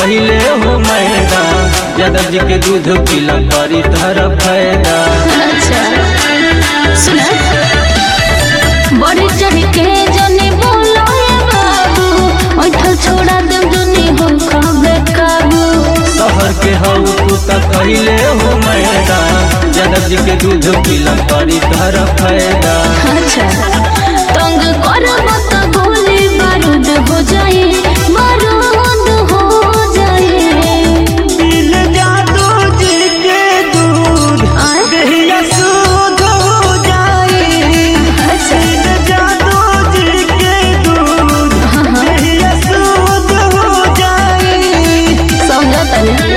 कहले हो मैदा यादव जी के दूध पीला करी तहरा फायदा। अच्छा सुना बड़ी चढ़ के जने बोलो ये बाबू ओठल छोड़ा दे जने हो खाबे काबू। शहर के हऊ तू त कहले हो मैदा यादव जी के दूध पीला करी तहरा फायदा। अच्छा तंग करब त गोली बारूद हो जाए बारूद हो जाए। यादव जी के दूध दहिया शुद्ध हो जाए। अच्छा यादव जी के दूध दहिया शुद्ध हो जाए। समझा तने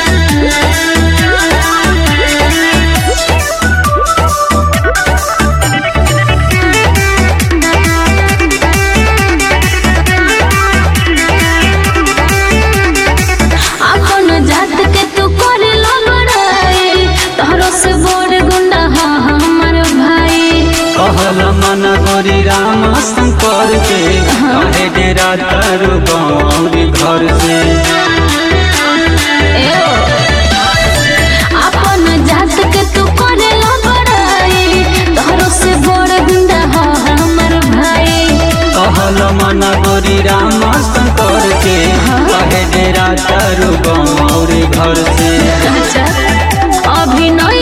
अपन जात के तू करे लबड़ाई तोहरो से बड़ गुंडा हा हमर भाई। कहल मना गोरी राम शंकर के कहे डेरा तारू गौरी घर से। एओ अपन जात के तू करे लबड़ाई तोहरो से बड़ गुंडा हा हमर भाई। कहल मना गोरी राम शंकर के कहे डेरा तारू गौरी घर से। अच्छा अभिनय